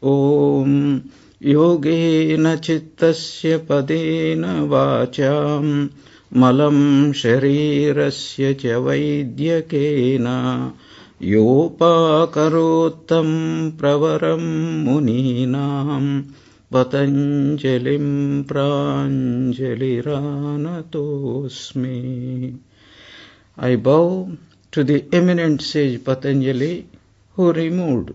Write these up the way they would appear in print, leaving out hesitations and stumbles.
Om Yogena Chittasya Padena Vacham Malam Sharirasya Cha Vaidyakena Yopakarotam Pravaram Muninam Patanjalim Pranjaliranatosmi. I bow to the eminent sage Patanjali, who removed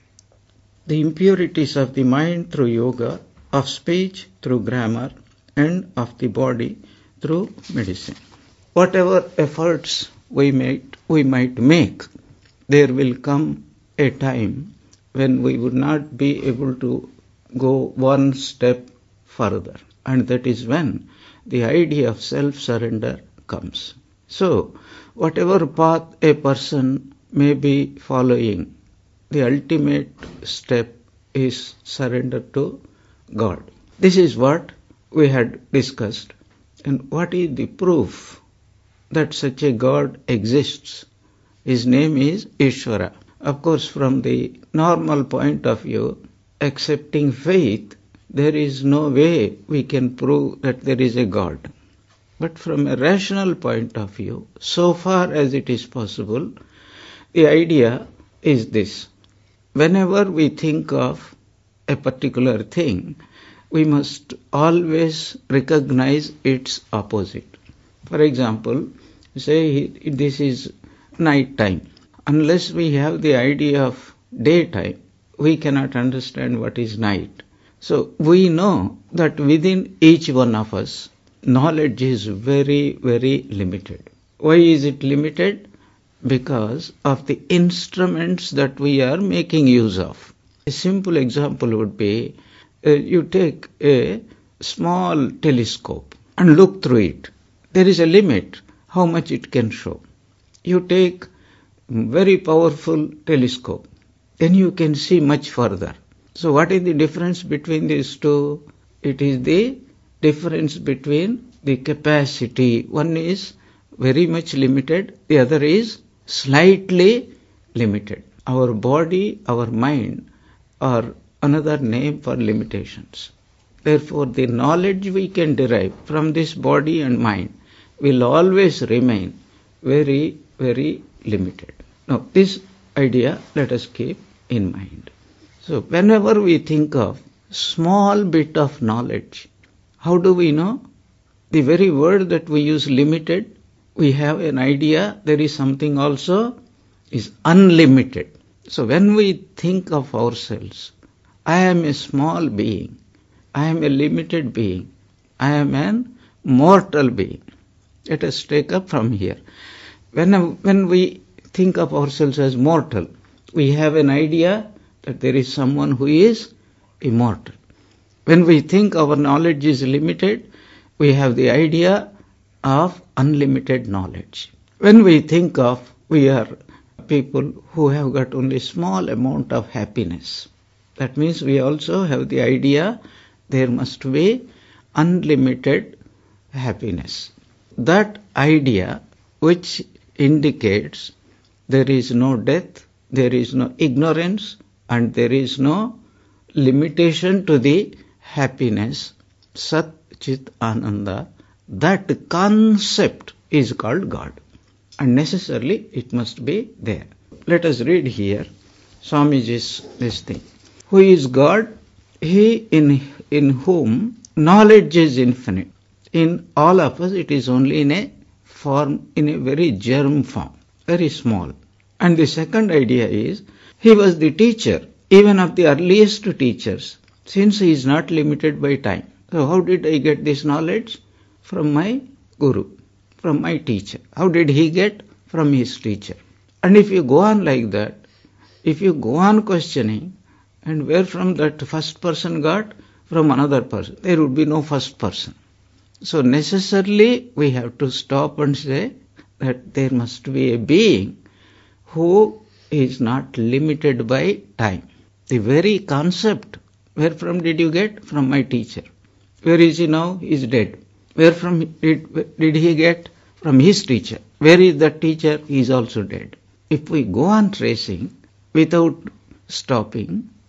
the impurities of the mind through yoga, of speech through grammar, and of the body through medicine. Whatever efforts we might make, there will come a time when we would not be able to go one step further, and that is when the idea of self-surrender comes. So, whatever path a person may be following, the ultimate step is surrender to God. This is what we had discussed. And what is the proof that such a God exists? His name is Ishvara. Of course, from the normal point of view, accepting faith, there is no way we can prove that there is a God. But from a rational point of view, so far as it is possible, the idea is this. Whenever we think of a particular thing, we must always recognize its opposite. For example, say this is night time. Unless we have the idea of daytime, we cannot understand what is night. So we know that within each one of us, knowledge is very, very limited. Why is it limited? Because of the instruments that we are making use of. A simple example would be, you take a small telescope and look through it. There is a limit how much it can show. You take very powerful telescope, then you can see much further. So what is the difference between these two? It is the difference between the capacity. One is very much limited, the other is slightly limited. Our body, our mind are another name for limitations. Therefore, the knowledge we can derive from this body and mind will always remain very, very limited. Now, this idea let us keep in mind. So, whenever we think of small bit of knowledge, how do we know? The very word that we use, limited, we have an idea there is something also is unlimited. So when we think of ourselves, I am a small being, I am a limited being, I am an mortal being. Let us take up from here. When we think of ourselves as mortal, we have an idea that there is someone who is immortal. When we think our knowledge is limited, we have the idea of unlimited knowledge. When we think of we are people who have got only small amount of happiness, that means we also have the idea there must be unlimited happiness. That idea which indicates there is no death, there is no ignorance, and there is no limitation to the happiness, Sat Chit Ananda, that concept is called God. And necessarily it must be there. Let us read here Swamiji's this thing. Who is God? He in whom knowledge is infinite. In all of us it is only in a form, in a very germ form, very small. And the second idea is, he was the teacher, even of the earliest teachers, since he is not limited by time. So how did I get this knowledge? From my guru, from my teacher. How did he get? From his teacher. And if you go on like that, if you go on questioning, and where from that first person got? From another person. There would be no first person. So necessarily we have to stop and say that there must be a being who is not limited by time. The very concept, where from did you get? From my teacher. Where is he now? He is dead. Where from did he get? From his teacher. Where is that teacher? He is also dead. If we go on tracing without stopping,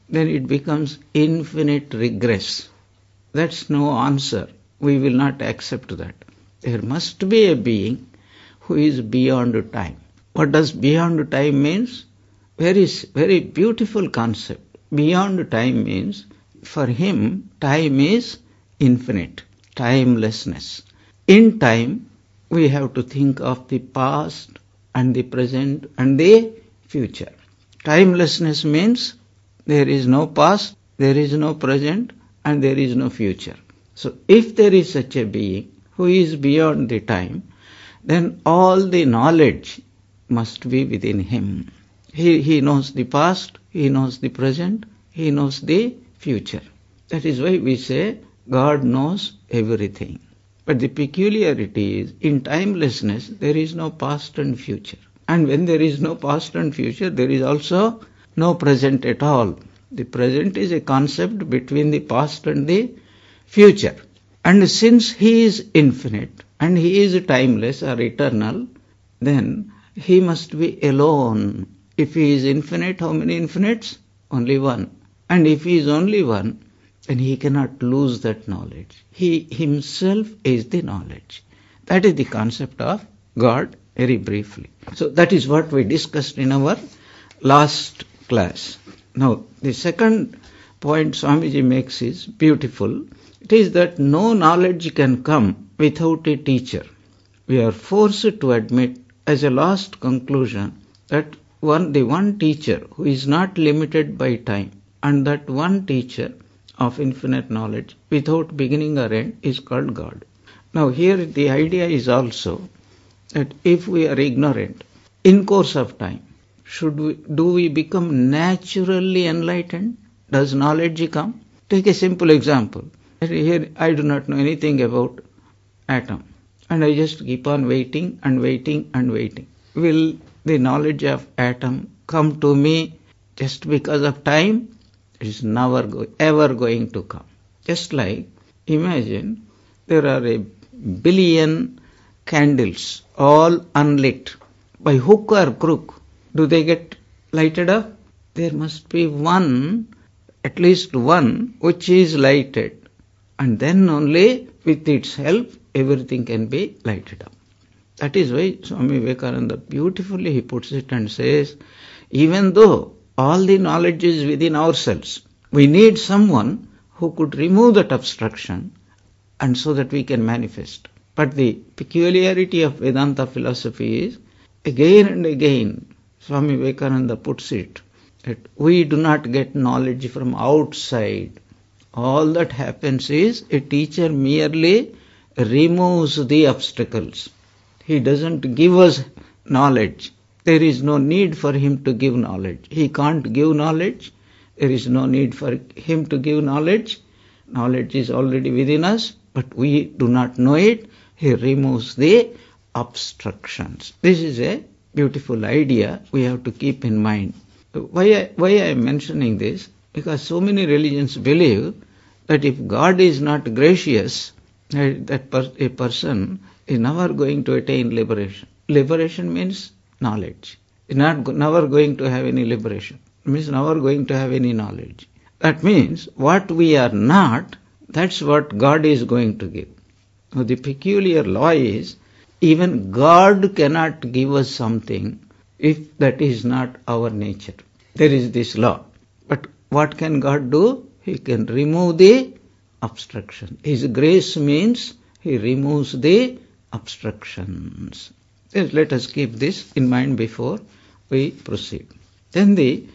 then it becomes infinite regress. That's no answer. We will not accept that. There must be a being who is beyond time. What does beyond time means? Very beautiful concept. Beyond time means, for him, time is infinite, timelessness. In time, we have to think of the past and the present and the future. Timelessness means there is no past, there is no present, and there is no future. So if there is such a being who is beyond the time, then all the knowledge must be within him. He knows the past, he knows the present, he knows the future. That is why we say God knows everything. But the peculiarity is, in timelessness, there is no past and future. And when there is no past and future, there is also no present at all. The present is a concept between the past and the future. And since he is infinite and he is timeless or eternal, then he must be alone. If he is infinite, how many infinites? Only one. And if he is only one, then he cannot lose that knowledge. He himself is the knowledge. That is the concept of God, very briefly. So that is what we discussed in our last class. Now, the second point Swamiji makes is beautiful. It is that no knowledge can come without a teacher. We are forced to admit as a last conclusion that the one teacher who is not limited by time, and that one teacher of infinite knowledge without beginning or end is called God. Now here the idea is also that if we are ignorant, in course of time, do we become naturally enlightened? Does knowledge come? Take a simple example. Here I do not know anything about atom, and I just keep on waiting and waiting and waiting. Will the knowledge of atom come to me just because of time? It is never ever going to come. Just like, imagine there are a billion candles all unlit. By hook or crook, do they get lighted up? There must be one, at least one, which is lighted. And then only with its help, everything can be lighted up. That is why Swami Vivekananda beautifully he puts it and says, even though all the knowledge is within ourselves, we need someone who could remove that obstruction and so that we can manifest. But the peculiarity of Vedanta philosophy is, again and again, Swami Vivekananda puts it, that we do not get knowledge from outside. All that happens is a teacher merely removes the obstacles. He doesn't give us knowledge. There is no need for him to give knowledge. He can't give knowledge. There is no need for him to give knowledge. Knowledge is already within us, but we do not know it. He removes the obstructions. This is a beautiful idea we have to keep in mind. Why I am mentioning this? Because so many religions believe that if God is not gracious, a person is never going to attain liberation. Liberation means knowledge. Is never going to have any liberation. It means never going to have any knowledge. That means what we are not, that's what God is going to give. Now the peculiar law is, even God cannot give us something if that is not our nature. There is this law. But what can God do? He can remove the obstruction. His grace means He removes the obstructions. Let us keep this in mind before we proceed. Then the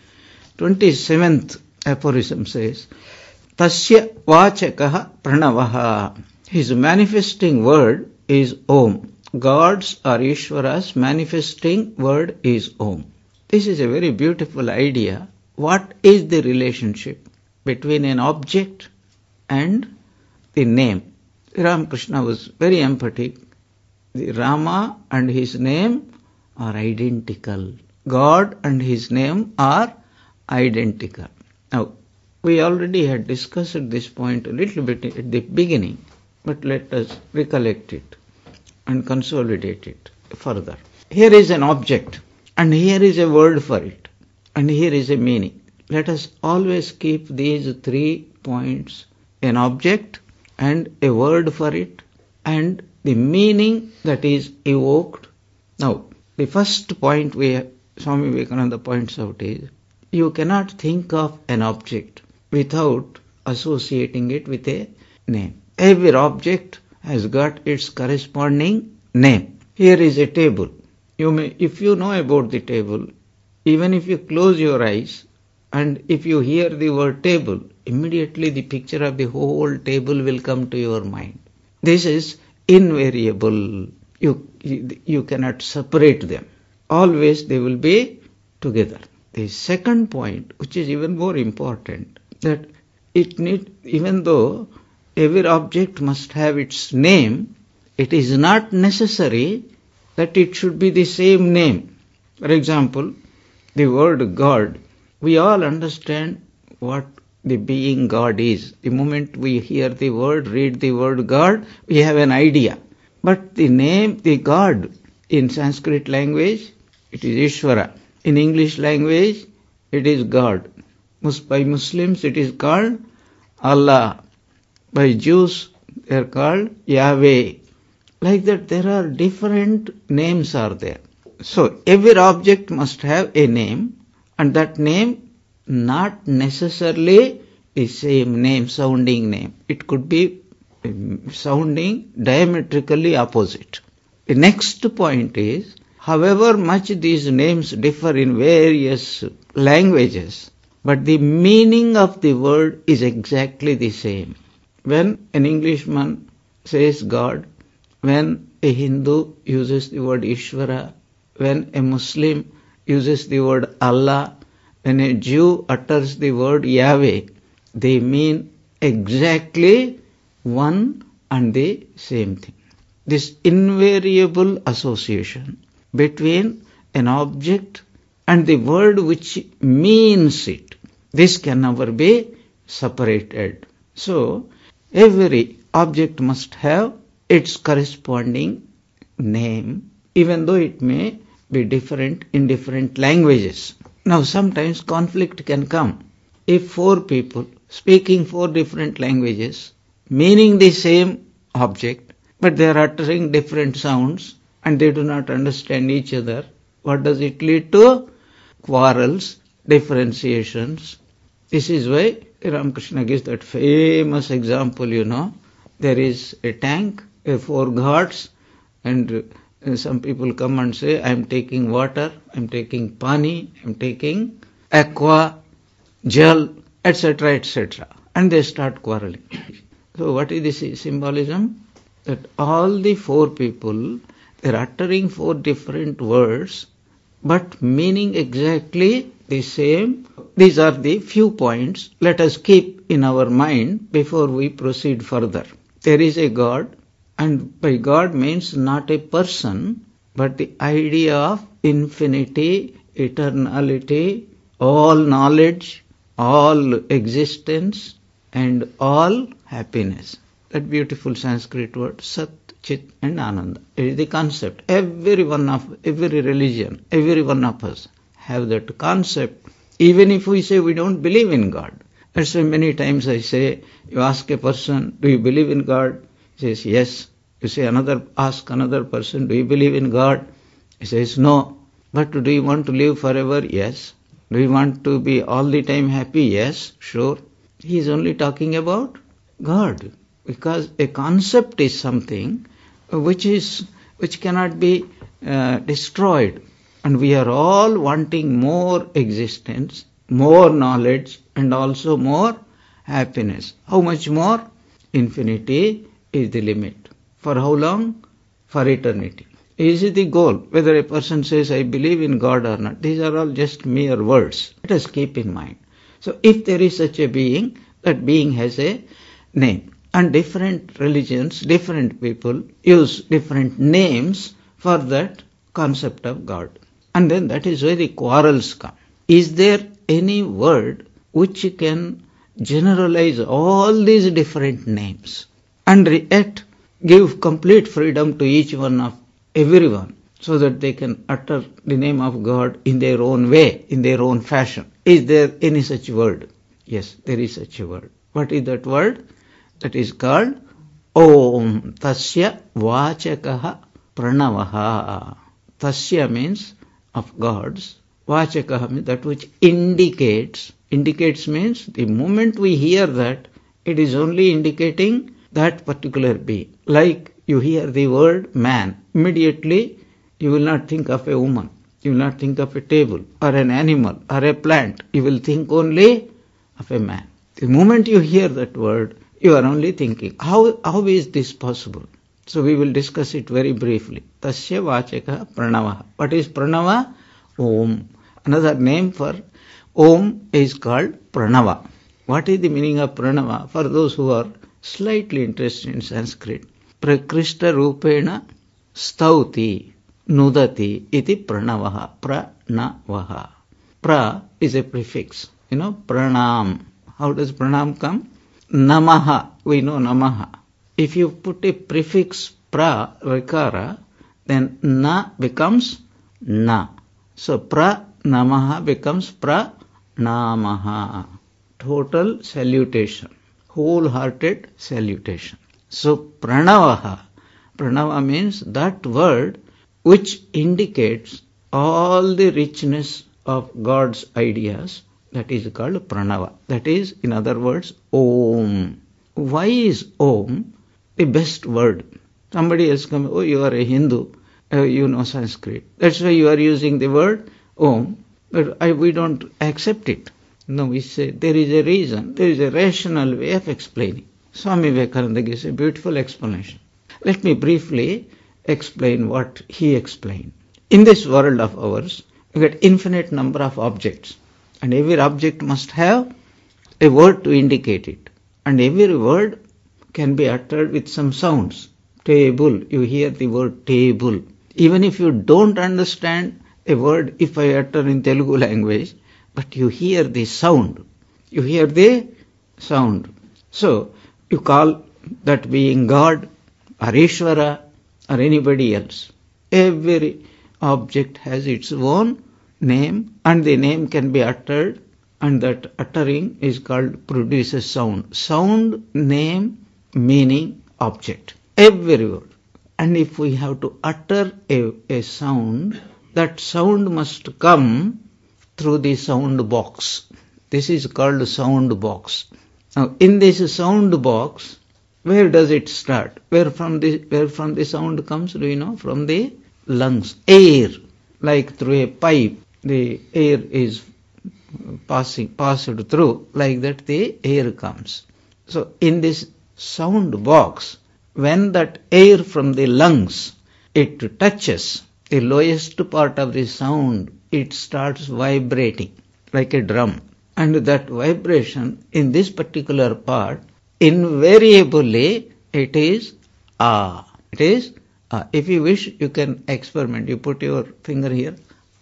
27th aphorism says, Tasya vachakaha pranavaha. His manifesting word is Om. God's or Ishvara's manifesting word is Om. This is a very beautiful idea. What is the relationship between an object and the name? Ramakrishna was very emphatic. The Rama and his name are identical. God and his name are identical. Now, we already had discussed this point a little bit at the beginning, but let us recollect it and consolidate it further. Here is an object, and here is a word for it, and here is a meaning. let us always keep these 3 points: an object and a word for it and the meaning that is evoked. Now, the first point Swami Vivekananda points out is, you cannot think of an object without associating it with a name. Every object has got its corresponding name. Here is a table. If you know about the table, even if you close your eyes and if you hear the word table, immediately the picture of the whole table will come to your mind. This is invariable. You cannot separate them. Always they will be together. The second point, which is even more important, that even though every object must have its name, it is not necessary that it should be the same name. For example, the word God, we all understand what the being God is. The moment we hear the word, read the word God, we have an idea. But the name, the God, in Sanskrit language, it is Ishvara. In English language, it is God. By Muslims, it is called Allah. By Jews, they are called Yahweh. Like that, there are different names are there. So, every object must have a name, and that name not necessarily the same name, sounding name. It could be sounding diametrically opposite. The next point is, however much these names differ in various languages, but the meaning of the word is exactly the same. When an Englishman says God, when a Hindu uses the word Ishvara, when a Muslim uses the word Allah, when a Jew utters the word Yahweh, they mean exactly one and the same thing. This invariable association between an object and the word which means it, this can never be separated. So, every object must have its corresponding name, even though it may be different in different languages. Now, sometimes conflict can come. If 4 people speaking 4 different languages, meaning the same object, but they are uttering different sounds and they do not understand each other, what does it lead to? Quarrels, differentiations. This is why Ramakrishna gives that famous example, there is a tank, 4 gods, and some people come and say, I am taking water, I am taking pani, I am taking aqua, gel, etc., etc. And they start quarreling. So what is the symbolism? That all the 4 people, they are uttering 4 different words, but meaning exactly the same. These are the few points let us keep in our mind before we proceed further. There is a God, and by God means not a person, but the idea of infinity, eternality, all knowledge, all existence, and all happiness. That beautiful Sanskrit word, Sat, Chit and Ananda. It is the concept. Every religion, every one of us have that concept. Even if we say we don't believe in God. That's why many times I say, you ask a person, do you believe in God? He says, yes. You say ask another person, do you believe in God? He says, no. But do you want to live forever? Yes. Do you want to be all the time happy? Yes, sure. He is only talking about God. Because a concept is something which cannot be destroyed. And we are all wanting more existence, more knowledge, and also more happiness. How much more? Infinity is the limit. For how long? For eternity. Is it the goal? Whether a person says, I believe in God or not, these are all just mere words. Let us keep in mind. So if there is such a being, that being has a name. And different religions, different people use different names for that concept of God. And then that is where the quarrels come. Is there any word which can generalize all these different names and yet give complete freedom to each one of everyone so that they can utter the name of God in their own way, in their own fashion? Is there any such word? Yes, there is such a word. What is that word? That is called Om. Tasya Vachakaha Pranavaha. Tasya means of God's. Vachakaha means that which indicates. Indicates means the moment we hear that, it is only indicating that particular being. Like you hear the word man, immediately you will not think of a woman. You will not think of a table or an animal or a plant. You will think only of a man. The moment you hear that word, you are only thinking. How is this possible? So we will discuss it very briefly. Tasya Vachaka Pranava. What is Pranava? Om. Another name for Om is called Pranava. What is the meaning of Pranava? For those who are slightly interested in Sanskrit, Prakrishta Rupena Stauti Nudati iti Pranavaha. Pranavaha. Pra is a prefix. Pranam. How does pranam come? Namaha. We know namaha. If you put a prefix pra, vikara, then na becomes na. So pra namaha becomes pra namaha. Total salutation. Wholehearted salutation. So pranavaha. Pranava means that word which indicates all the richness of God's ideas. That is called pranava. That is, in other words, Om. Why is Om the best word? Somebody else comes, oh, you are a Hindu, you know Sanskrit. That's why you are using the word Om. But we don't accept it. No, we say there is a reason, there is a rational way of explaining. Swami Vivekananda gives a beautiful explanation. Let me briefly explain what he explained. In this world of ours, you get infinite number of objects. And every object must have a word to indicate it. And every word can be uttered with some sounds. Table, you hear the word table. Even if you don't understand a word, if I utter in Telugu language, but you hear the sound. You hear the sound. So, you call that being God or Ishvara or anybody else. Every object has its own name, and the name can be uttered, and that uttering is called produces sound. Sound, name, meaning, object. Every word. And if we have to utter a sound, that sound must come through the sound box. This is called sound box. Now, in this sound box, where does it start? Where from the sound comes? Do you know? From the lungs. Air, like through a pipe. The air is passed through, like that the air comes. So in this sound box, when that air from the lungs, it touches the lowest part of the sound, it starts vibrating like a drum. And that vibration in this particular part, invariably it is ah. It is ah. If you wish, you can experiment. You put your finger here.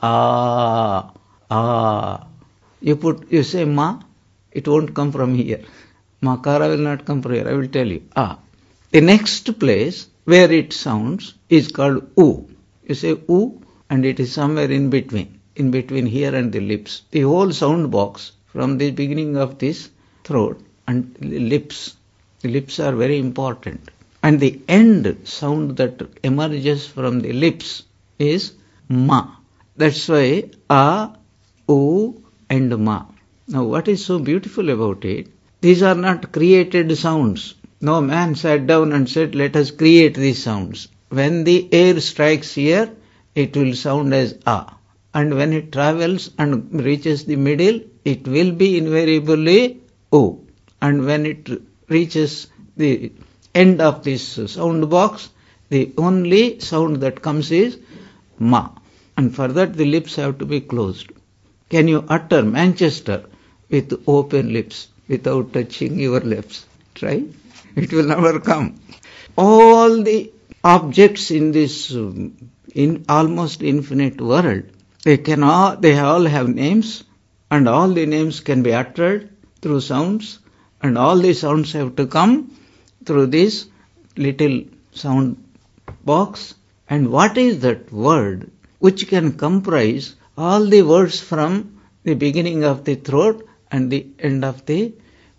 Ah, ah. You say ma, it won't come from here. Makara will not come from here. I will tell you. Ah. The next place where it sounds is called u. You say u, and it is somewhere in between here and the lips. The whole sound box from the beginning of this throat and the lips are very important. And the end sound that emerges from the lips is ma. That's why a, u and ma. Now what is so beautiful about it? These are not created sounds. No man sat down and said, let us create these sounds. When the air strikes here, it will sound as a. And when it travels and reaches the middle, it will be invariably o. And when it reaches the end of this sound box, the only sound that comes is ma. And for that the lips have to be closed. Can you utter Manchester with open lips without touching your lips? Try. It will never come. All the objects in this in almost infinite world, they all have names, and all the names can be uttered through sounds, and all the sounds have to come through this little sound box. And what is that word which can comprise all the words from the beginning of the throat and the end of the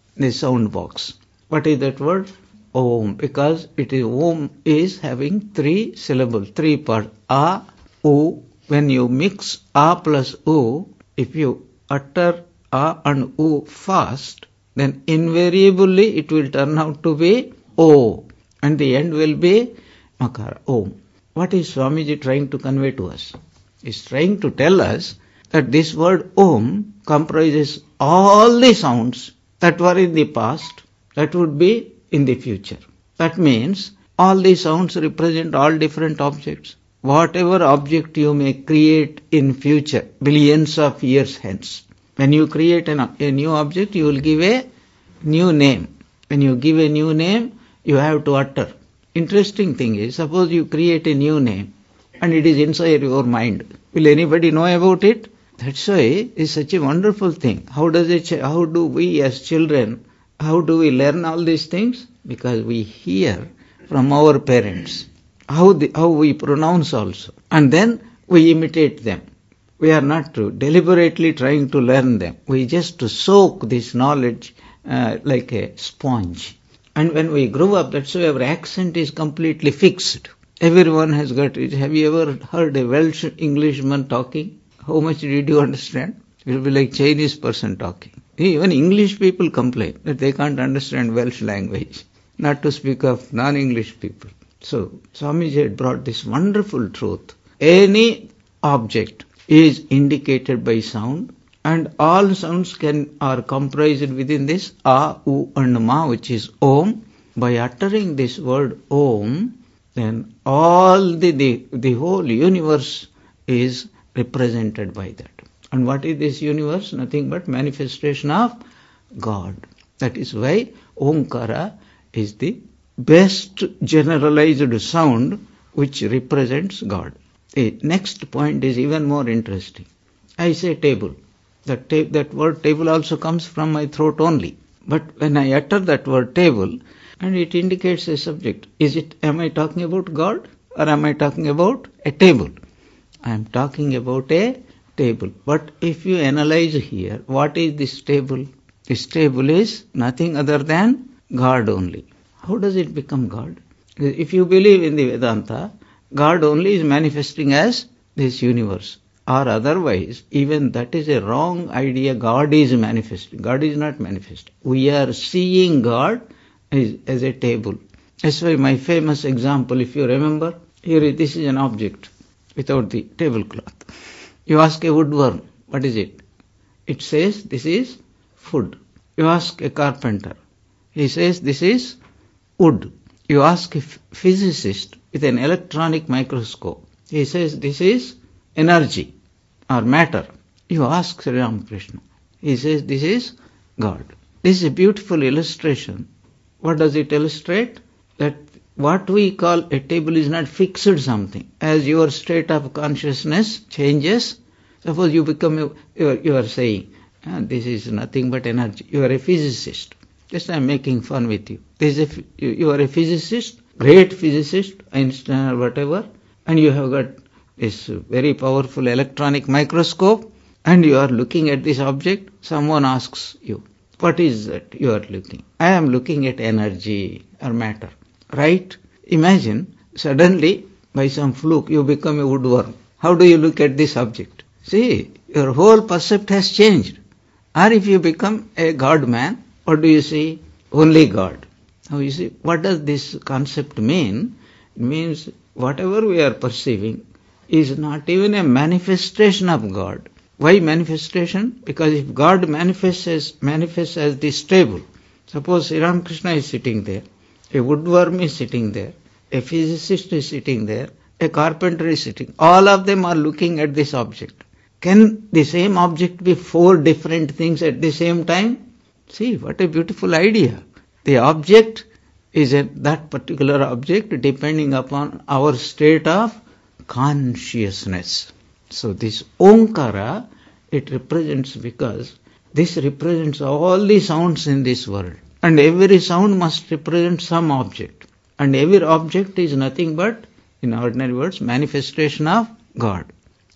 sound box. What is that word? Om. Because it is Om is having 3 syllables, 3 parts. A, U. When you mix A plus U, if you utter A and U fast, then invariably it will turn out to be O. And the end will be Makara, Om. What is Swamiji trying to convey to us? He is trying to tell us that this word Om comprises all the sounds that were in the past, that would be in the future. That means all the sounds represent all different objects. Whatever object you may create in future, billions of years hence. When you create a new object, you will give a new name. When you give a new name, you have to utter. Interesting thing is, suppose you create a new name and it is inside your mind. Will anybody know about it? That's why it's such a wonderful thing. How do we as children, how do we learn all these things? Because we hear from our parents how we pronounce also. And then we imitate them. We are not deliberately trying to learn them. We just soak this knowledge like a sponge. And when we grow up, that's why our accent is completely fixed. Everyone has got it. Have you ever heard a Welsh Englishman talking? How much did you understand? It will be like Chinese person talking. Even English people complain that they can't understand Welsh language, not to speak of non-English people. So Swamiji had brought this wonderful truth. Any object is indicated by sound, and all sounds are comprised within this A, U and Ma, which is Om. By uttering this word Om, then all the whole universe is represented by that. And what is this universe? Nothing but manifestation of God. That is why Omkara is the best generalized sound which represents God. The next point is even more interesting. I say table. That word table also comes from my throat only. But when I utter that word table, and it indicates a subject, am I talking about God or am I talking about a table? I am talking about a table. But if you analyze here, what is this table? This table is nothing other than God only. How does it become God? If you believe in the Vedanta, God only is manifesting as this universe. Or otherwise, even that is a wrong idea. God is manifesting. God is not manifesting. We are seeing God as a table. That's why my famous example, if you remember, here this is an object without the tablecloth. You ask a woodworm, what is it? It says this is food. You ask a carpenter, he says this is wood. You ask a physicist with an electronic microscope, he says this is energy or matter. You ask Sri Ramakrishna, he says this is God. This is a beautiful illustration. What does it illustrate? That what we call a table is not fixed something. As your state of consciousness changes, suppose you become, you are saying, this is nothing but energy. You are a physicist. Just I am making fun with you. You are a physicist, great physicist, Einstein or whatever, and you have got this very powerful electronic microscope, and you are looking at this object. Someone asks you, what is that you are looking? I am looking at energy or matter. Right? Imagine suddenly by some fluke you become a woodworm. How do you look at this object? See, your whole percept has changed. Or if you become a God man, what do you see? Only God. Now you see, what does this concept mean? It means whatever we are perceiving is not even a manifestation of God. Why manifestation? Because if God manifests as this table, suppose Sri Ramakrishna is sitting there, a woodworm is sitting there, a physicist is sitting there, a carpenter is sitting. All of them are looking at this object. Can the same object be 4 different things at the same time? See, what a beautiful idea. The object is that particular object depending upon our state of consciousness. So this Omkara, it represents, because this represents all the sounds in this world. And every sound must represent some object. And every object is nothing but, in ordinary words, manifestation of God.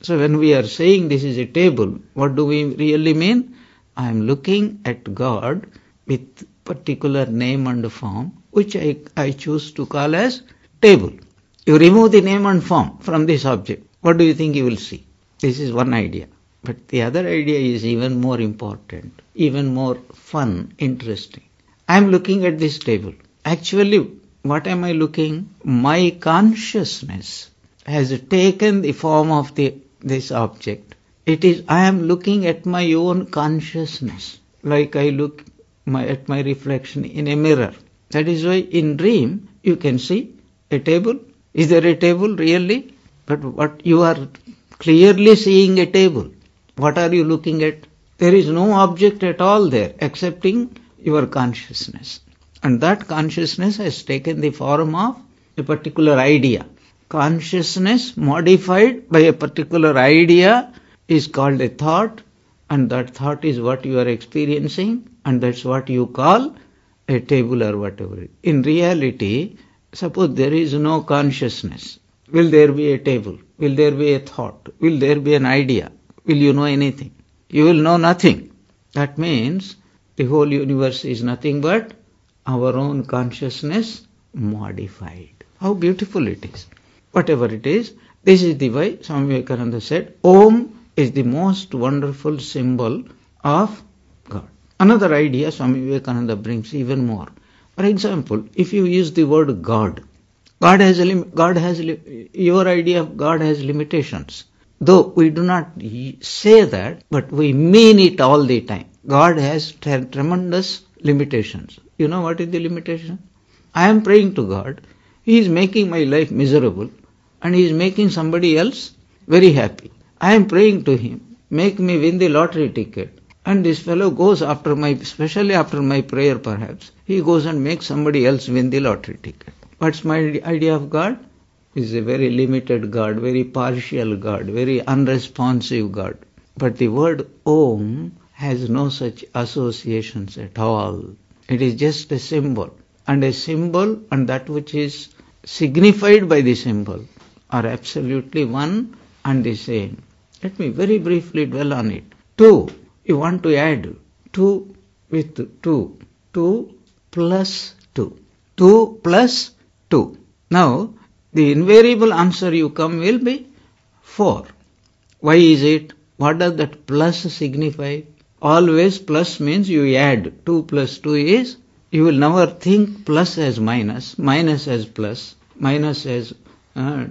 So when we are saying this is a table, what do we really mean? I am looking at God with particular name and form, which I choose to call as table. You remove the name and form from this object. What do you think you will see? This is one idea. But the other idea is even more important, even more fun, interesting. I am looking at this table. Actually, what am I looking? My consciousness has taken the form of this object. I am looking at my own consciousness, like I look at my reflection in a mirror. That is why in dream you can see a table. Is there a table really? But what you are clearly seeing a table. What are you looking at? There is no object at all there excepting your consciousness. And that consciousness has taken the form of a particular idea. Consciousness modified by a particular idea is called a thought, and that thought is what you are experiencing, and that's what you call a table or whatever. In reality, suppose there is no consciousness. Will there be a table? Will there be a thought? Will there be an idea? Will you know anything? You will know nothing. That means the whole universe is nothing but our own consciousness modified. How beautiful it is. Whatever it is, this is the way Swami Vivekananda said, Om is the most wonderful symbol of God. Another idea Swami Vivekananda brings even more. For example, if you use the word God, your idea of God has limitations. Though we do not say that, but we mean it all the time. God has tremendous limitations. You know what is the limitation? I am praying to God. He is making my life miserable and He is making somebody else very happy. I am praying to Him, make me win the lottery ticket. And this fellow goes especially after my prayer perhaps, he goes and makes somebody else win the lottery ticket. What's my idea of God? Is a very limited God, very partial God, very unresponsive God. But the word Om has no such associations at all. It is just a symbol. And a symbol and that which is signified by the symbol are absolutely one and the same. Let me very briefly dwell on it. 2, you want to add 2 with 2. 2 plus 2. 2 plus 2. Now, the invariable answer you come will be 4. Why is it? What does that plus signify? Always plus means you add. 2 plus 2 is, you will never think plus as minus, minus as plus, minus as to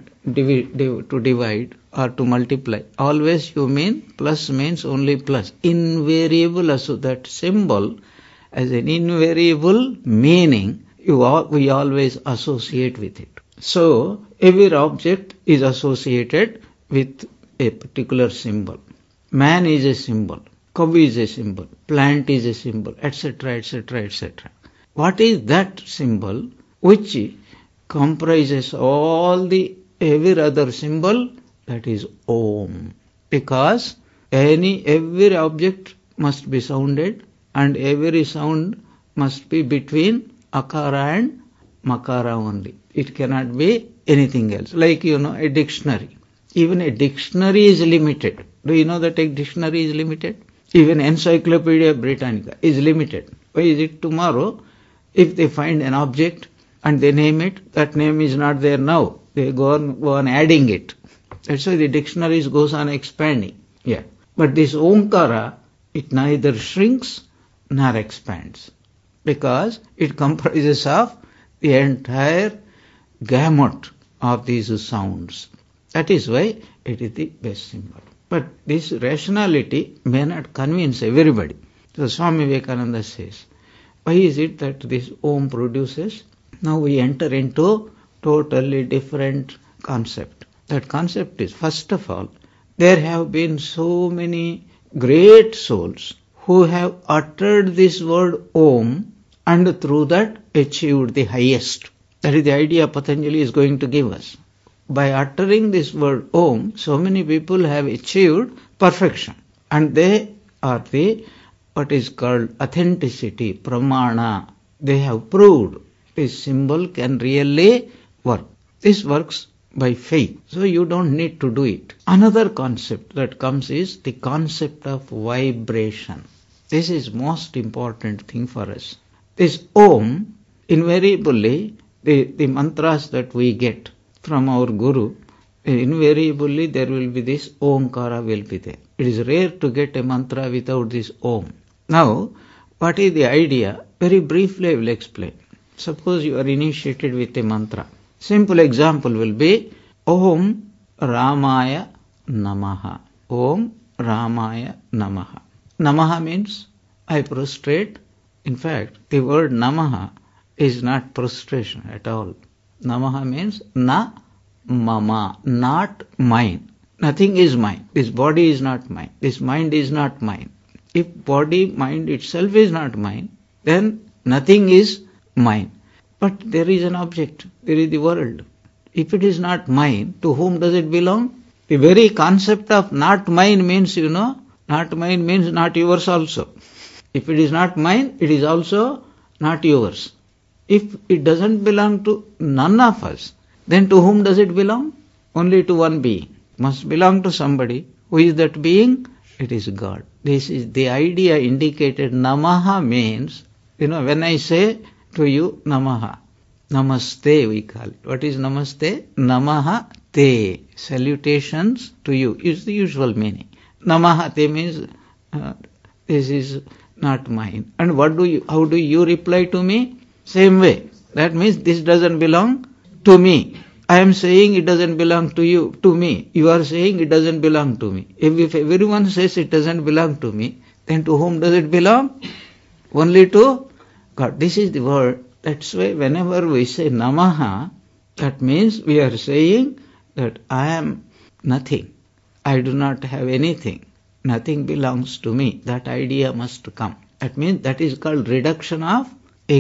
divide or to multiply. Always you mean plus means only plus. Invariable, so that symbol as an invariable meaning, we always associate with it. So, every object is associated with a particular symbol. Man is a symbol, cow is a symbol, plant is a symbol, etc., etc., etc. What is that symbol which comprises all the every other symbol? That is Om. Because every object must be sounded and every sound must be between Akara and Makara only. It cannot be anything else. Like, a dictionary. Even a dictionary is limited. Do you know that a dictionary is limited? Even Encyclopedia Britannica is limited. Why is it? Tomorrow, if they find an object and they name it, that name is not there now. They go on adding it. That's why the dictionaries goes on expanding. Yeah. But this Omkara, it neither shrinks nor expands. Because it comprises of the entire gamut of these sounds. That is why it is the best symbol. But this rationality may not convince everybody. So Swami Vivekananda says, why is it that this Om produces? Now we enter into totally different concept. That concept is, first of all, there have been so many great souls who have uttered this word Om and through that achieved the highest. That is the idea Patanjali is going to give us. By uttering this word Om, so many people have achieved perfection. And they are what is called authenticity, pramana. They have proved this symbol can really work. This works by faith. So you don't need to do it. Another concept that comes is the concept of vibration. This is most important thing for us. This Om, invariably, the mantras that we get from our Guru, invariably there will be this Omkara will be there. It is rare to get a mantra without this Om. Now, what is the idea? Very briefly I will explain. Suppose you are initiated with a mantra. Simple example will be Om Ramaya Namaha. Om Ramaya Namaha. Namaha means I prostrate. In fact, the word Namaha is not prostration at all. Namaha means na mama, not mine. Nothing is mine. This body is not mine. This mind is not mine. If body, mind itself is not mine, then nothing is mine. But there is an object. There is the world. If it is not mine, to whom does it belong? The very concept of not mine means, not mine means not yours also. If it is not mine, it is also not yours. If it doesn't belong to none of us, then to whom does it belong? Only to one being. Must belong to somebody. Who is that being? It is God. This is the idea indicated. Namaha means, when I say to you Namaha, Namaste we call it. What is Namaste? Namaha te. Salutations to you is the usual meaning. Namaha te means this is not mine. And how do you reply to me? Same way. That means this doesn't belong to me. I am saying it doesn't belong to you, to me. You are saying it doesn't belong to me. If everyone says it doesn't belong to me, then to whom does it belong? Only to God. This is the word. That's why whenever we say Namaha, that means we are saying that I am nothing. I do not have anything. Nothing belongs to me. That idea must come. That means that is called reduction of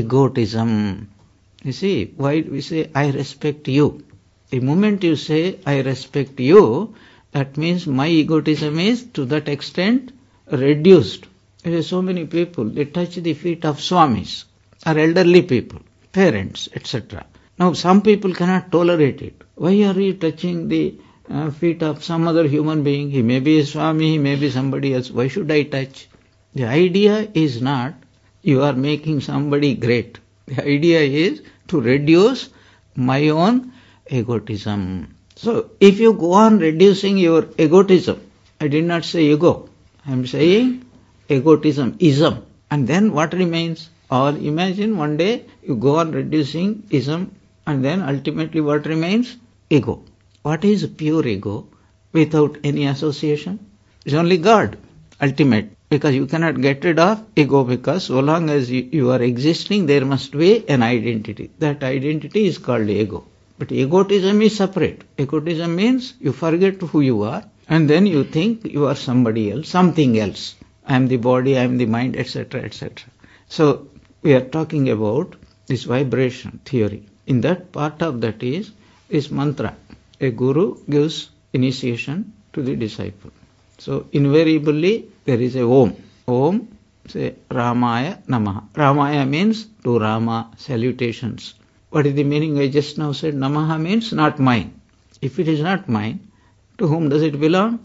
egotism. You see, why we say I respect you? The moment you say I respect you, that means my egotism is to that extent reduced. There are so many people, they touch the feet of swamis or elderly people, parents, etc. Now some people cannot tolerate it. Why are you touching the feet of some other human being? He may be a swami, he may be somebody else. Why should I touch? The idea is not you are making somebody great. The idea is to reduce my own egotism. So if you go on reducing your egotism, I did not say ego, I am saying egotism, ism. And then what remains? Or imagine one day you go on reducing ism and then ultimately what remains? Ego. What is pure ego without any association? It's only God, ultimate. Because you cannot get rid of ego, because so long as you are existing, there must be an identity. That identity is called ego. But egotism is separate. Egotism means you forget who you are and then you think you are somebody else, something else. I am the body, I am the mind, etc., etc. So we are talking about this vibration theory. In that part of that is mantra. A guru gives initiation to the disciple. So invariably there is a Om. Om, say Ramaya Namaha. Ramaya means to Rama, salutations. What is the meaning I just now said? Namaha means not mine. If it is not mine, to whom does it belong?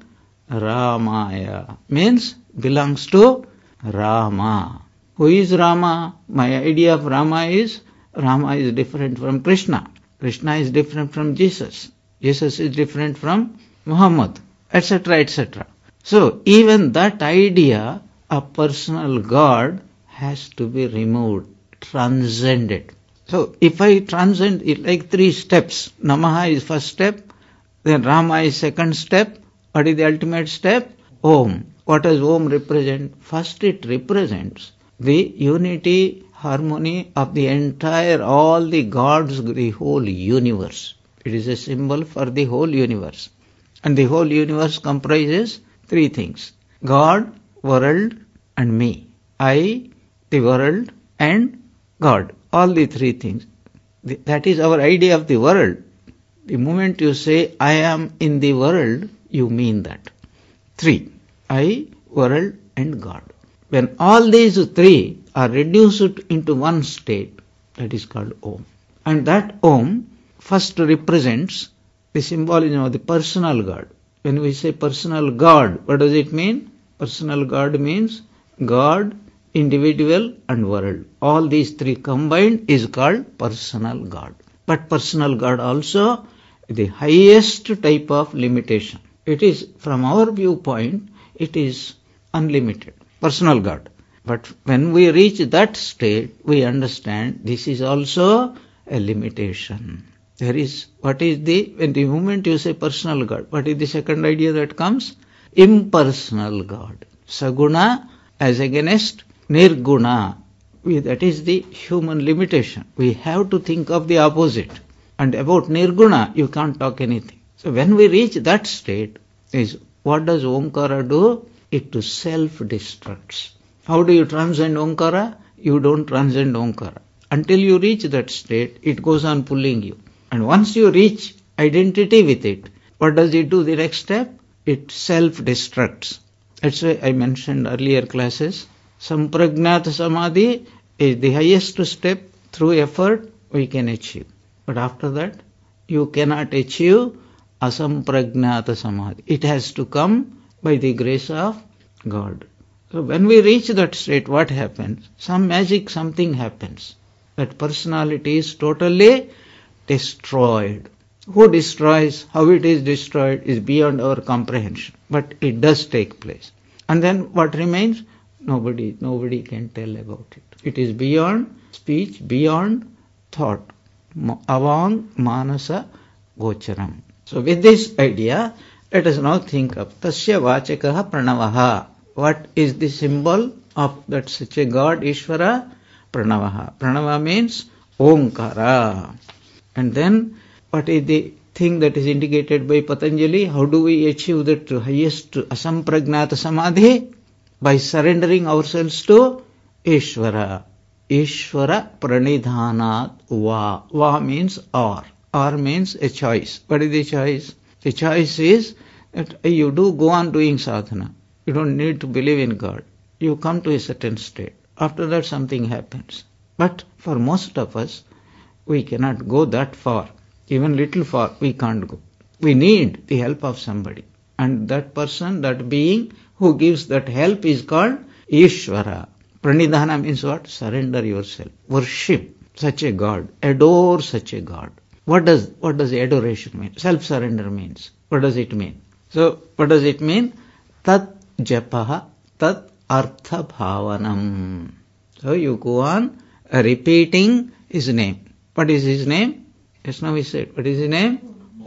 Ramaya means belongs to Rama. Who is Rama? My idea of Rama is different from Krishna. Krishna is different from Jesus. Jesus is different from Muhammad, etc., etc. So even that idea of personal God has to be removed, transcended. So if I transcend it like 3 steps, Namaha is first step, then Rama is second step. What is the ultimate step? Om. What does Om represent? First it represents the unity, harmony of the entire, all the gods, the whole universe. It is a symbol for the whole universe. And the whole universe comprises 3 things. God, world and me. I, the world and God. All the 3 things. That is our idea of the world. The moment you say, I am in the world, you mean that. 3. I, world and God. When all these 3 are reduced into one state, that is called Om. And that Om first represents the symbolism of the personal God. When we say personal God, what does it mean? Personal God means God, individual and world. All these three combined is called personal God. But personal God also the highest type of limitation. It is, from our viewpoint, it is unlimited. Personal God. But when we reach that state, we understand this is also a limitation. There is, when the moment you say personal God, what is the second idea that comes? Impersonal God. Saguna as against Nirguna. That is the human limitation. We have to think of the opposite. And about Nirguna, you can't talk anything. So when we reach that state, what does Omkara do? It self-destructs. How do you transcend Omkara? You don't transcend Omkara. Until you reach that state, it goes on pulling you. And once you reach identity with it, what does it do the next step? It self-destructs. That's why I mentioned earlier classes, Sampragnata Samadhi is the highest step. Through effort we can achieve. But after that, you cannot achieve Asampragnata Samadhi. It has to come by the grace of God. So when we reach that state, what happens? Some magic, something happens. That personality is totally destroyed. Who destroys? How it is destroyed is beyond our comprehension. But it does take place. And then what remains? Nobody can tell about it. It is beyond speech, beyond thought. Avang manasa gocharam. So with this idea, let us now think of Tasya Vachakaha Pranavaha. What is the symbol of that such a God, Ishvara? Pranavaha. Pranava means Omkara. And then what is the thing that is indicated by Patanjali? How do we achieve that highest Asampragnata Samadhi? By surrendering ourselves to Ishvara. Ishvara pranidhanat va. Va means or. Or means a choice. What is the choice? The choice is that you do go on doing sadhana. You don't need to believe in God. You come to a certain state. After that something happens. But for most of us, we cannot go that far. Even little far, we can't go. We need the help of somebody. And that person, that being who gives that help is called Ishvara. Pranidhana means what? Surrender yourself. Worship such a God. Adore such a God. What does adoration mean? Self-surrender means. What does it mean? So, what does it mean? Tat japaha tat artha bhavanam. So, you go on repeating his name. What is his name? Just now we said. What is his name?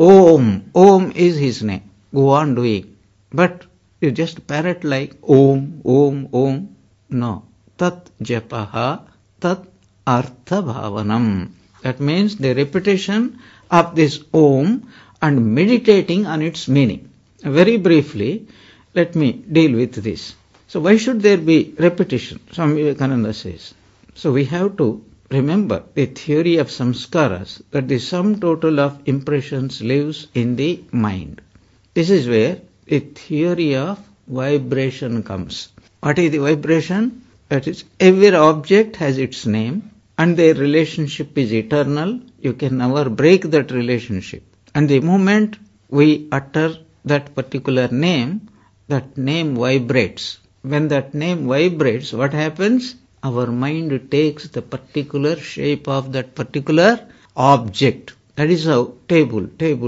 Om. Om is his name. Go on doing. But you just parrot like Om, Om, Om. No. Tat japaha tat artha bhavanam. That means the repetition of this Om and meditating on its meaning. Very briefly, let me deal with this. So why should there be repetition? Swami Vivekananda says. So we have to remember the theory of samskaras, that the sum total of impressions lives in the mind. This is where the theory of vibration comes. What is the vibration? That is, every object has its name and their relationship is eternal. You can never break that relationship. And the moment we utter that particular name, that name vibrates. When that name vibrates, what happens? Our mind takes the particular shape of that particular object. That is how table.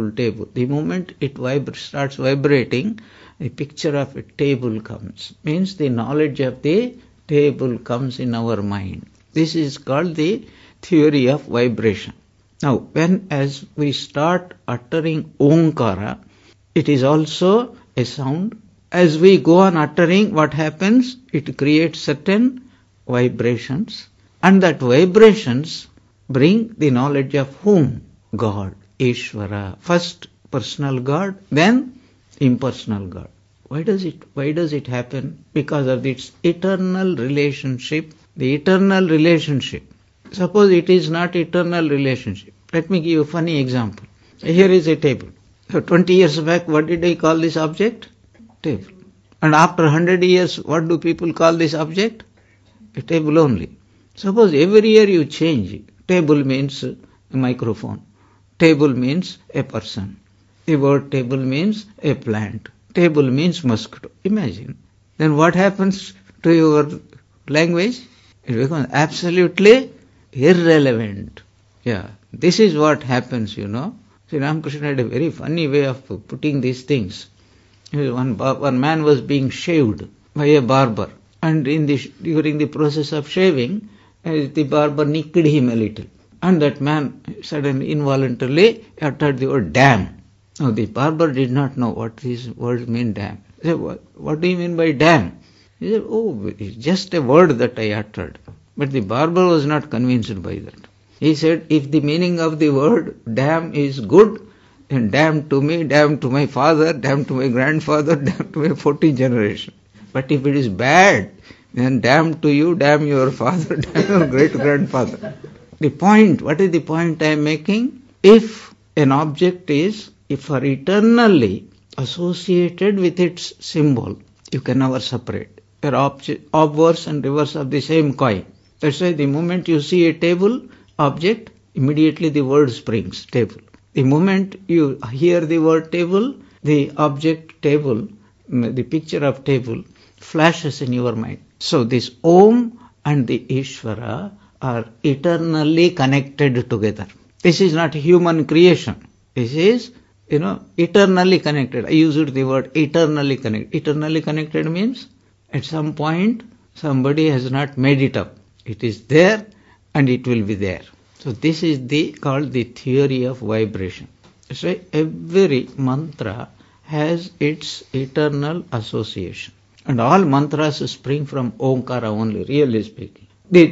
The moment it starts vibrating, a picture of a table comes. Means the knowledge of the table comes in our mind. This is called the theory of vibration. Now, as we start uttering Omkara, it is also a sound. As we go on uttering, what happens? It creates certain vibrations. And that vibrations bring the knowledge of whom? God, Ishvara. First personal God, then impersonal God. Why does it happen? Because of its eternal relationship. The eternal relationship. Suppose it is not eternal relationship. Let me give you a funny example. Here is a table. So 20 years back, what did I call this object? Table. And after 100 years, what do people call this object? A table only. Suppose every year you change. Table means a microphone. Table means a person. The word table means a plant. Table means mosquito. Imagine. Then what happens to your language? It becomes absolutely irrelevant. Yeah, this is what happens, Sri Ramakrishna had a very funny way of putting these things. One man was being shaved by a barber, and during the process of shaving, the barber nicked him a little, and that man suddenly involuntarily uttered the word damn. Now the barber did not know what these words mean, damn. He said, what do you mean by damn? He said, it's just a word that I uttered. But the barber was not convinced by that. He said, if the meaning of the word damn is good, then damn to me, damn to my father, damn to my grandfather, damn to my 14th generation. But if it is bad, then damn to you, damn your father, damn your great-grandfather. What is the point I am making? If an object is for eternally associated with its symbol, you can never separate. They are obverse and reverse of the same coin. That's why the moment you see a table object, immediately the word springs, table. The moment you hear the word table, the object table, the picture of table, flashes in your mind. So this Om and the Ishvara are eternally connected together. This is not human creation. This is, eternally connected. I used the word eternally connected. Eternally connected means at some point somebody has not made it up. It is there and it will be there. So this is called the theory of vibration. So every mantra has its eternal association. And all mantras spring from Omkara only, really speaking.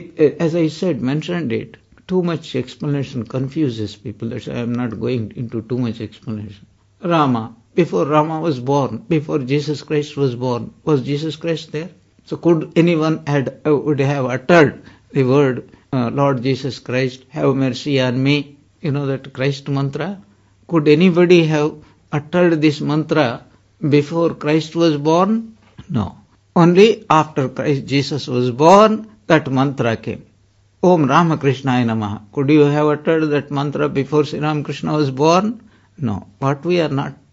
As I said, mentioned it, too much explanation confuses people. That's why I am not going into too much explanation. Rama, before Rama was born, before Jesus Christ was born, was Jesus Christ there? So could anyone would have uttered the word, Lord Jesus Christ, have mercy on me? That Christ mantra? Could anybody have uttered this mantra before Christ was born? No. Only after Jesus was born, that mantra came. Om Ramakrishnaaya Namaha. Could you have uttered that mantra before Sri Ramakrishna was born? No. What we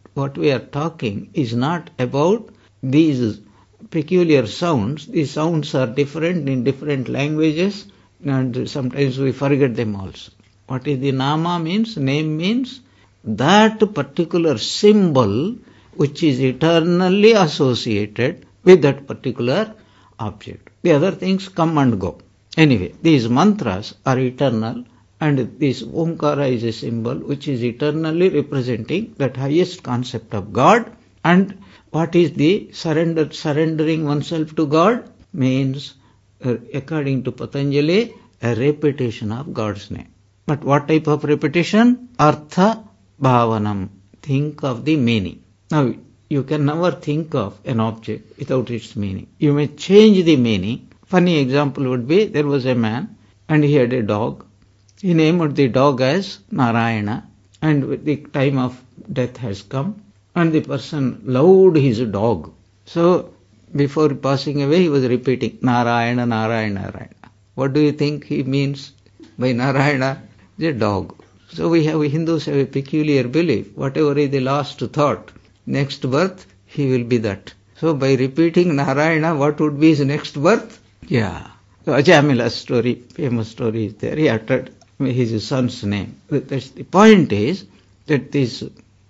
are talking is not about these peculiar sounds. These sounds are different in different languages, and sometimes we forget them also. What is the Nama means? Name means that particular symbol which is eternally associated with that particular object. The other things come and go. Anyway, these mantras are eternal, and this Omkara is a symbol which is eternally representing that highest concept of God. And what is the surrendering oneself to God? Means, according to Patanjali, a repetition of God's name. But what type of repetition? Artha bhavanam. Think of the meaning. Now, you can never think of an object without its meaning. You may change the meaning. Funny example would be, there was a man and he had a dog. He named the dog as Narayana, and the time of death has come and the person loved his dog. So before passing away he was repeating Narayana, Narayana, Narayana. What do you think he means by Narayana? The dog. So we Hindus have a peculiar belief. Whatever is the last thought, next birth he will be that. So by repeating Narayana, what would be his next birth? Yeah. So Ajamila's story, famous story is there. He uttered his son's name. The point is that this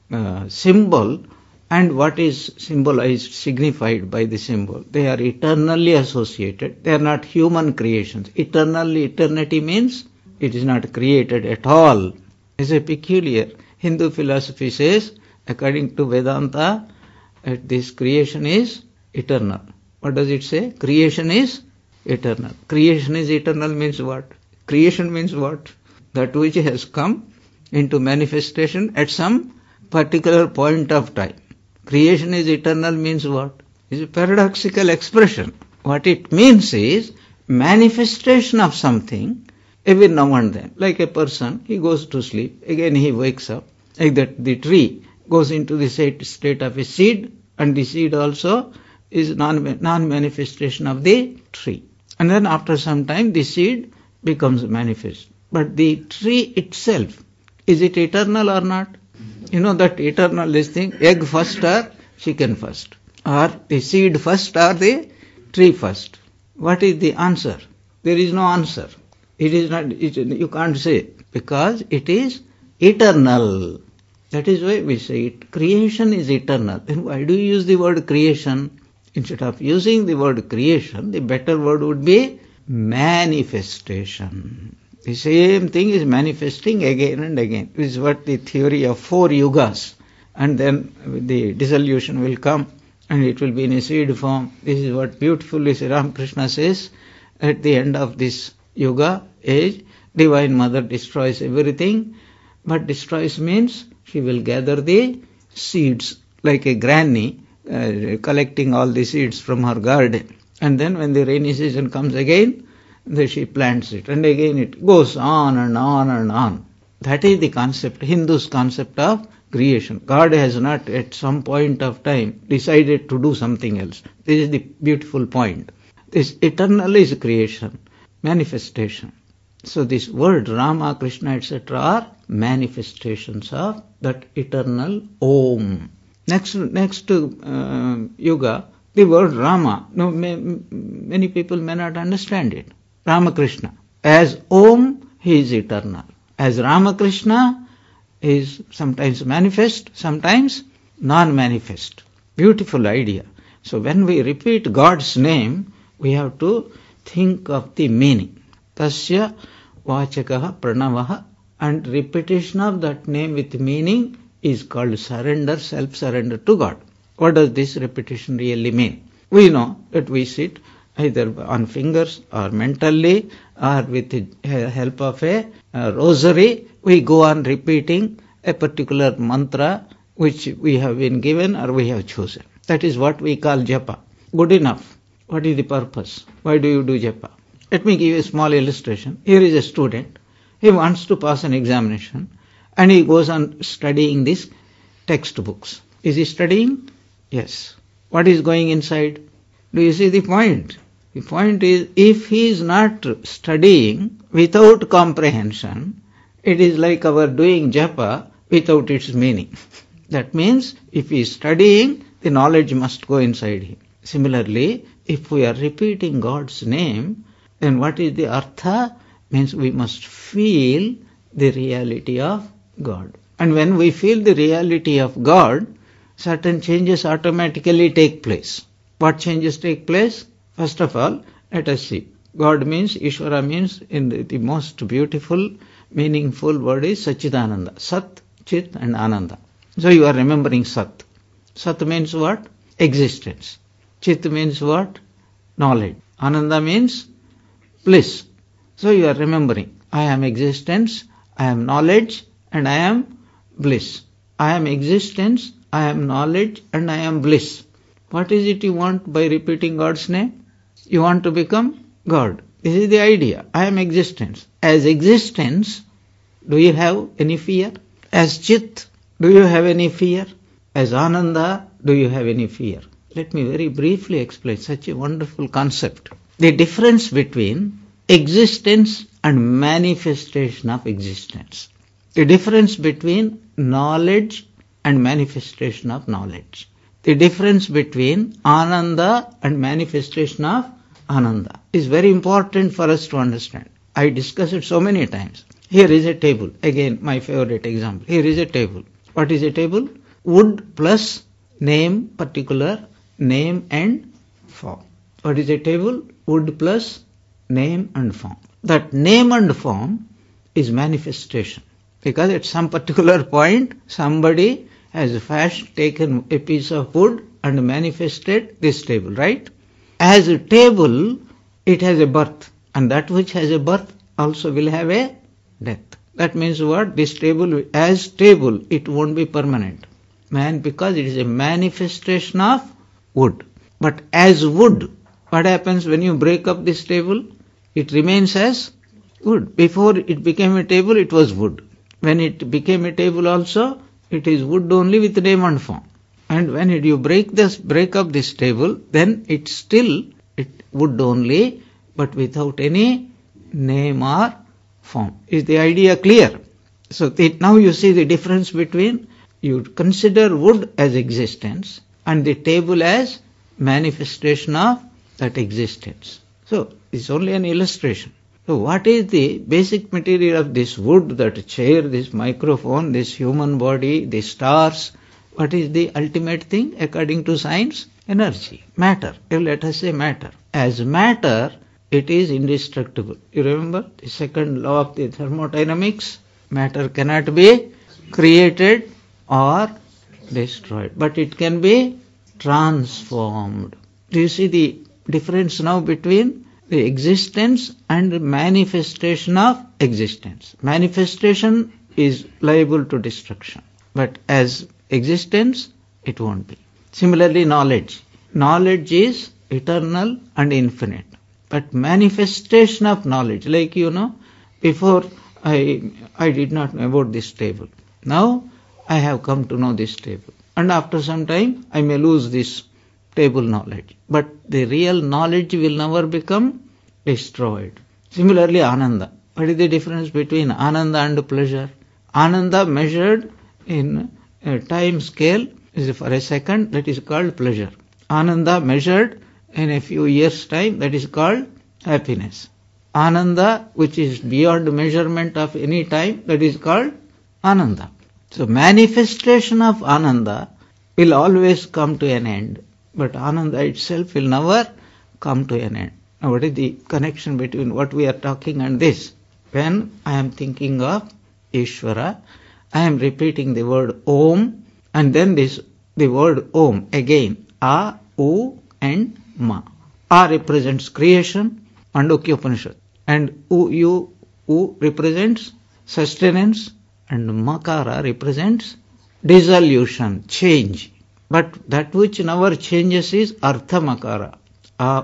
symbol and what is symbolized, signified by the symbol, they are eternally associated. They are not human creations. Eternity means it is not created at all. It's a peculiar. Hindu philosophy says, according to Vedanta, this creation is eternal. What does it say? Creation is eternal. Creation is eternal means what? Creation means what? That which has come into manifestation at some particular point of time. Creation is eternal means what? It's a paradoxical expression. What it means is manifestation of something every now and then. Like a person, he goes to sleep, again he wakes up. Like that the tree goes into the state of a seed, and the seed also is non-manifestation of the tree. And then after some time the seed becomes manifest. But the tree itself, is it eternal or not? You know that eternal this thing, egg first or chicken first? Or the seed first or the tree first? What is the answer? There is no answer. It is not, you can't say, because it is eternal. That is why we say it. Creation is eternal. Then why do you use the word creation? Instead of using the word creation, the better word would be manifestation. The same thing is manifesting again and again. This is what the theory of 4 yugas. And then the dissolution will come and it will be in a seed form. This is what beautifully Sri Ramakrishna says. At the end of this yuga age, Divine Mother destroys everything. But destroys means she will gather the seeds like a granny collecting all the seeds from her garden. And then when the rainy season comes again, then she plants it. And again it goes on and on and on. That is the concept, Hindu's concept of creation. God has not at some point of time decided to do something else. This is the beautiful point. This eternal is creation, manifestation. So this word Rama, Krishna, etc. are manifestations of that eternal Om. Next yuga, the word Rama, no, many people may not understand it. Ramakrishna. As Om, he is eternal. As Ramakrishna, he is sometimes manifest, sometimes non-manifest. Beautiful idea. So when we repeat God's name, we have to think of the meaning. Tasya vachakaha pranavaha, and repetition of that name with meaning is called surrender, self-surrender to God. What does this repetition really mean? We know that we sit either on fingers or mentally or with the help of a rosary. We go on repeating a particular mantra which we have been given or we have chosen. That is what we call japa. Good enough. What is the purpose? Why do you do japa? Let me give you a small illustration. Here is a student. He wants to pass an examination and he goes on studying these textbooks. Is he studying? Yes. What is going inside? Do you see the point? The point is, if he is not studying without comprehension, it is like our doing japa without its meaning. That means, if he is studying, the knowledge must go inside him. Similarly, if we are repeating God's name, then what is the artha? Means we must feel the reality of God. And when we feel the reality of God, certain changes automatically take place. What changes take place? First of all, let us see. God means, Ishvara means, in the most beautiful, meaningful word is Satchidananda. Sat, Chit and Ananda. So you are remembering Sat. Sat means what? Existence. Chit means what? Knowledge. Ananda means bliss. So you are remembering, I am existence, I am knowledge, and I am bliss. I am existence, I am knowledge, and I am bliss. What is it you want by repeating God's name? You want to become God. This is the idea. I am existence. As existence, do you have any fear? As Chit, do you have any fear? As Ananda, do you have any fear? Let me very briefly explain such a wonderful concept. The difference between existence and manifestation of existence. The difference between knowledge and manifestation of knowledge. The difference between Ananda and manifestation of Ananda is very important for us to understand. I discuss it so many times. Here is a table. Again, my favorite example. Here is a table. What is a table? Wood plus name, particular name and form. What is a table? Wood plus name and form. That name and form is manifestation. Because at some particular point, somebody has taken a piece of wood and manifested this table, right? As a table, it has a birth. And that which has a birth also will have a death. That means what? This table, as table, it won't be permanent. Because it is a manifestation of wood. But as wood, what happens when you break up this table? It remains as wood. Before it became a table, it was wood. When it became a table also, it is wood only with name and form. And when you break up this table, then it's still wood only, but without any name or form. Is the idea clear? So now you see the difference between You consider wood as existence and the table as manifestation of that existence. So, it's only an illustration. So, what is the basic material of this wood, that chair, this microphone, this human body, the stars? What is the ultimate thing according to science? Energy, matter. Let us say matter. As matter, it is indestructible. You remember the second law of the thermodynamics? Matter cannot be created or destroyed, but it can be transformed. Do you see the difference now between the existence and manifestation of existence? Manifestation is liable to destruction, but as existence, it won't be. Similarly, knowledge. Knowledge is eternal and infinite. But manifestation of knowledge, like before I did not know about this table. Now I have come to know this table. And after some time, I may lose this table knowledge. But the real knowledge will never become destroyed. Similarly, Ananda. What is the difference between Ananda and pleasure? Ananda measured in a time scale is for a second, that is called pleasure. Ananda measured in a few years' time, that is called happiness. Ananda, which is beyond measurement of any time, that is called Ananda. So manifestation of Ananda will always come to an end, but Ananda itself will never come to an end. Now what is the connection between what we are talking and this? When I am thinking of Ishvara, I am repeating the word Om, and then the word Om again, A, U and Ma. A represents creation, Mandukya Upanishad, and U represents sustenance, and Makara represents dissolution, change. But that which never changes is Artha Makara. A,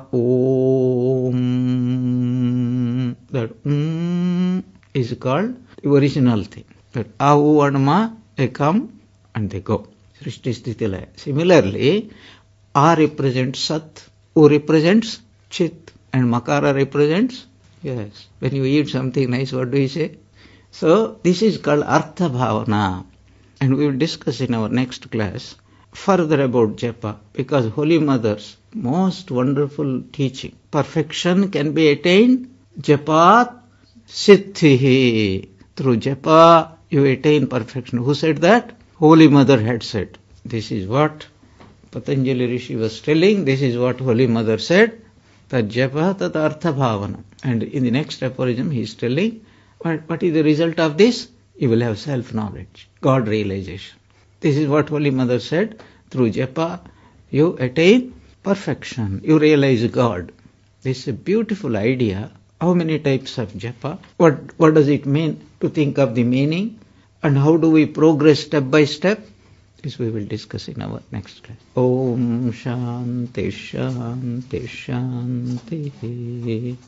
Om. That is called the original thing. But A, U and Ma, they come and they go. Srishti Sthiti Laya. Similarly, A represents Sat, U represents Chit, and Makara represents, yes, when you eat something nice, what do you say? So, this is called Artha Bhavana. And we will discuss in our next class further about Japa, because Holy Mother's most wonderful teaching. Perfection can be attained Japat Siddhihi. Through Japa, you attain perfection. Who said that? Holy Mother had said. This is what Patanjali Rishi was telling. This is what Holy Mother said. Tad Japa tat Artha Bhavana. And in the next aphorism, he is telling, what is the result of this? You will have self-knowledge, God realization. This is what Holy Mother said. Through Japa, you attain perfection. You realize God. This is a beautiful idea. How many types of Japa? What does it mean to think of the meaning? And how do we progress step by step? This we will discuss in our next class. Om Shanti Shanti Shanti.